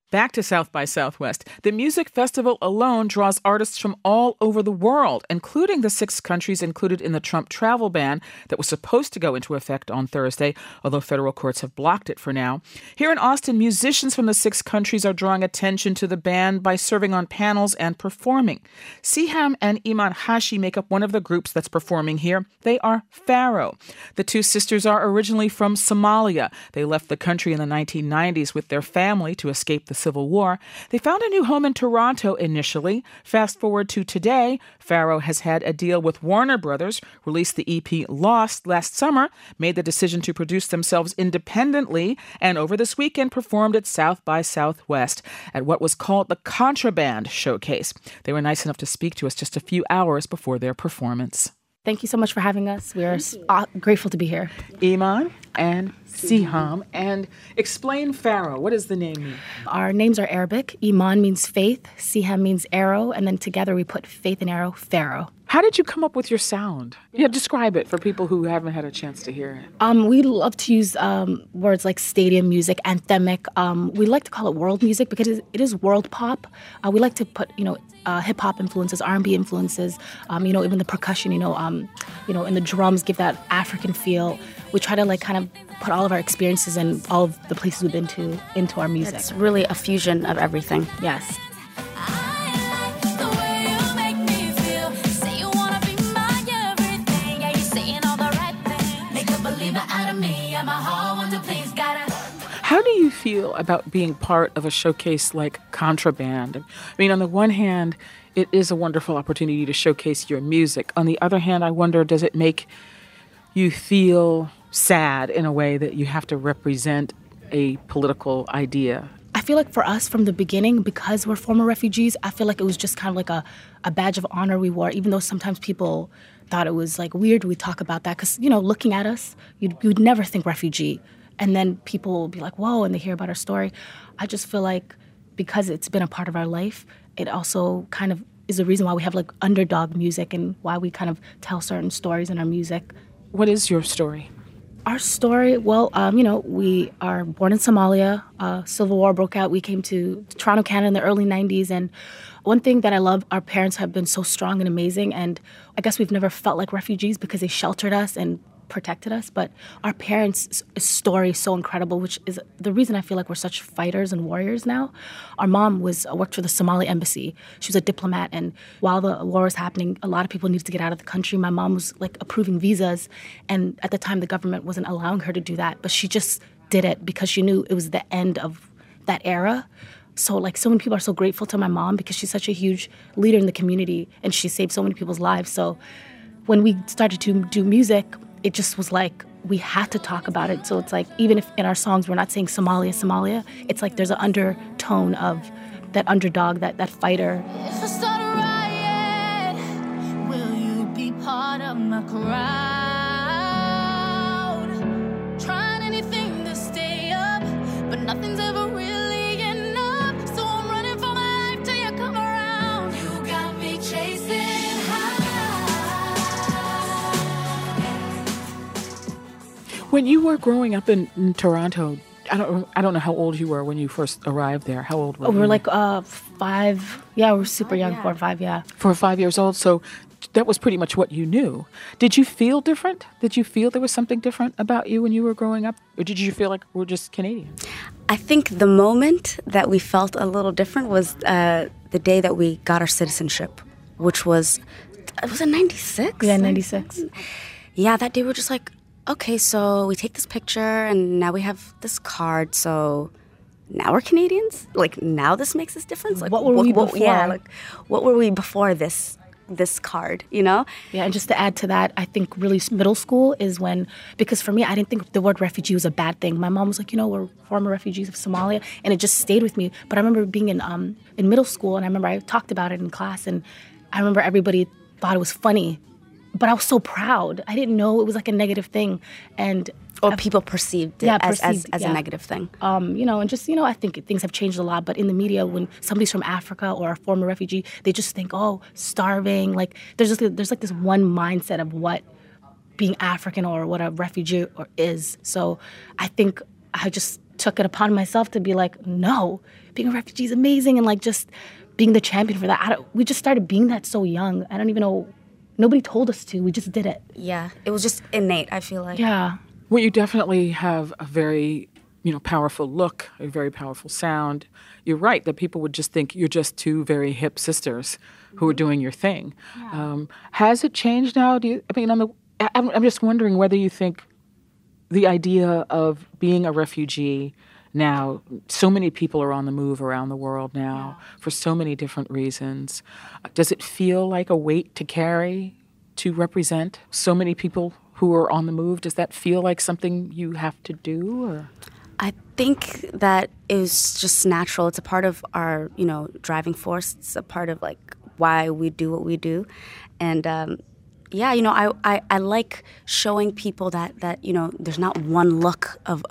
Back to South by Southwest. The music festival alone draws artists from all over the world, including the 6 countries included in the Trump travel ban that was supposed to go into effect on Thursday, although federal courts have blocked it for now. Here in Austin, musicians from the 6 countries are drawing attention to the ban by serving on panels and performing. Siham and Iman Hashi make up one of the groups that's performing here. They are Pharaoh. The 2 sisters are originally from Somalia. They left the country in the 1990s with their family to escape the Civil War. They found a new home in Toronto initially. Fast forward to today, Pharaoh has had a deal with Warner Brothers, released the EP Lost last summer, made the decision to produce themselves independently, and over this weekend performed at South by Southwest at what was called the Contraband Showcase. They were nice enough to speak to us just a few hours before their performance. Thank you so much for having us. We are grateful to be here. Iman and Siham. And explain Pharaoh. What does the name mean? Our names are Arabic. Iman means faith. Siham means arrow. And then together we put faith and arrow, Pharaoh. How did you come up with your sound? Yeah, describe it for people who haven't had a chance to hear it. We love to use words like stadium music, anthemic. We like to call it world music because it is world pop. We like to put, hip hop influences, R&B influences, even the percussion, and the drums give that African feel. We try to kind of put all of our experiences and all of the places we've been to into our music. It's really a fusion of everything. Yes. How do you feel about being part of a showcase like Contraband? I mean, on the one hand, it is a wonderful opportunity to showcase your music. On the other hand, I wonder, does it make you feel sad in a way that you have to represent a political idea? I feel like for us from the beginning, because we're former refugees, I feel like it was just kind of like a badge of honor we wore, even though sometimes people thought it was weird we talk about that. Because, looking at us, you'd never think refugee. And then people will be like, whoa, and they hear about our story. I just feel like because it's been a part of our life, it also kind of is the reason why we have underdog music and why we kind of tell certain stories in our music. What is your story? Our story, well, we are born in Somalia. Civil War broke out. We came to Toronto, Canada in the early 90s. And one thing that I love, our parents have been so strong and amazing. And I guess we've never felt like refugees because they sheltered us and protected us, but our parents' story is so incredible, which is the reason I feel like we're such fighters and warriors now. Our mom worked for the Somali embassy. She was a diplomat, and while the war was happening, a lot of people needed to get out of the country. My mom was approving visas, and at the time the government wasn't allowing her to do that, but she just did it because she knew it was the end of that era. So so many people are so grateful to my mom because she's such a huge leader in the community, and she saved so many people's lives. So when we started to do music, it just was we had to talk about it. So it's even if in our songs we're not saying Somalia, Somalia, it's there's an undertone of that underdog, that fighter. If I start a riot, will you be part of my crowd? Trying anything to stay up, but nothing's ever really enough. So I'm running for my life till you come around. You got me chasing high. When you were growing up in Toronto, I don't know how old you were when you first arrived there. How old were you? We were 5. Yeah, we were super young, 4 or 5, yeah. 4 or 5 years old, so that was pretty much what you knew. Did you feel different? Did you feel there was something different about you when you were growing up? Or did you feel like we're just Canadian? I think the moment that we felt a little different was the day that we got our citizenship, which was it 96? Yeah, 96. Yeah, that day we were just okay, so we take this picture and now we have this card, so now we're Canadians? Now this makes this difference? What were we before? Yeah, what were we before this card, Yeah, and just to add to that, I think really middle school is when, because for me, I didn't think the word refugee was a bad thing. My mom was like, we're former refugees of Somalia, and it just stayed with me. But I remember being in middle school, and I remember I talked about it in class, and I remember everybody thought it was funny. But I was so proud. I didn't know it was a negative thing. Or people perceived it as a negative thing. And just, I think things have changed a lot. But in the media, when somebody's from Africa or a former refugee, they just think, oh, starving. There's this one mindset of what being African or what a refugee is. So I think I just took it upon myself to be like, no, being a refugee is amazing, and like just being the champion for that. We just started being that so young. I don't even know. Nobody told us to. We just did it. Yeah, it was just innate, I feel like. Yeah. Well, you definitely have a very, powerful look, a very powerful sound. You're right that people would just think you're just two very hip sisters who are doing your thing. Yeah. Has it changed now? I'm just wondering whether you think the idea of being a refugee now, so many people are on the move around the world now for so many different reasons. Does it feel like a weight to carry to represent so many people who are on the move? Does that feel like something you have to do? Or? I think that is just natural. It's a part of our, driving force. It's a part of like why we do what we do. And I like showing people that there's not one look of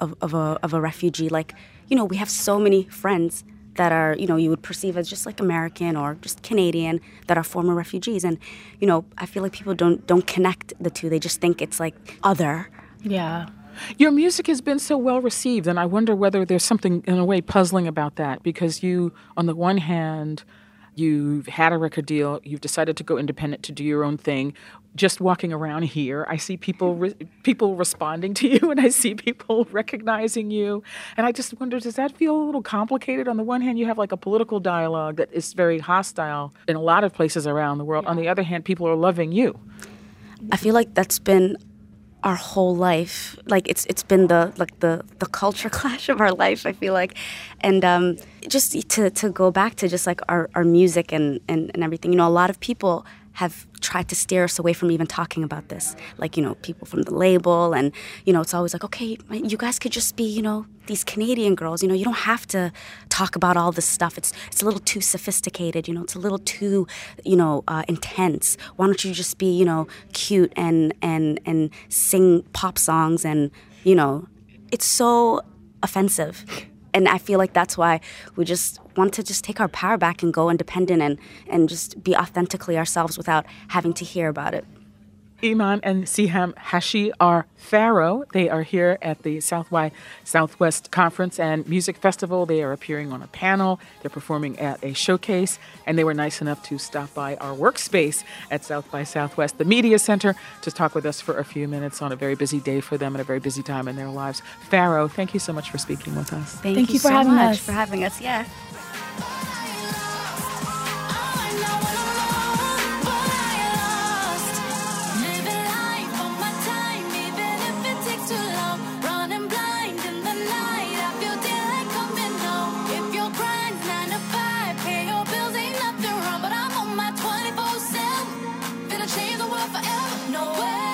a refugee. Like, we have so many friends that are, you would perceive as just like American or just Canadian that are former refugees. And, I feel like people don't connect the two. They just think it's like other. Yeah. Your music has been so well received, and I wonder whether there's something, in a way, puzzling about that, because you, on the one hand, you've had a record deal, you've decided to go independent to do your own thing. Just walking around here, I see people responding to you, and I see people recognizing you. And I just wonder, does that feel a little complicated? On the one hand, you have like a political dialogue that is very hostile in a lot of places around the world. On the other hand, people are loving you. I feel like that's been our whole life. Like it's been the culture clash of our life, I feel like. And just to go back to just like our music and everything, a lot of people have tried to steer us away from even talking about this. Like, people from the label, and, it's always like, okay, you guys could just be, these Canadian girls, you don't have to talk about all this stuff. It's a little too sophisticated, it's a little too, intense. Why don't you just be, cute and sing pop songs, and, it's so offensive. And I feel like that's why we just want to just take our power back and go independent and just be authentically ourselves without having to hear about it. Iman and Siham Hashi are Pharaoh. They are here at the South by Southwest Conference and Music Festival. They are appearing on a panel. They're performing at a showcase, and they were nice enough to stop by our workspace at South by Southwest, the Media Center, to talk with us for a few minutes on a very busy day for them and a very busy time in their lives. Pharaoh, thank you so much for speaking with us. Thank you for so having much us. for having us. Yeah. Change the world forever. No way.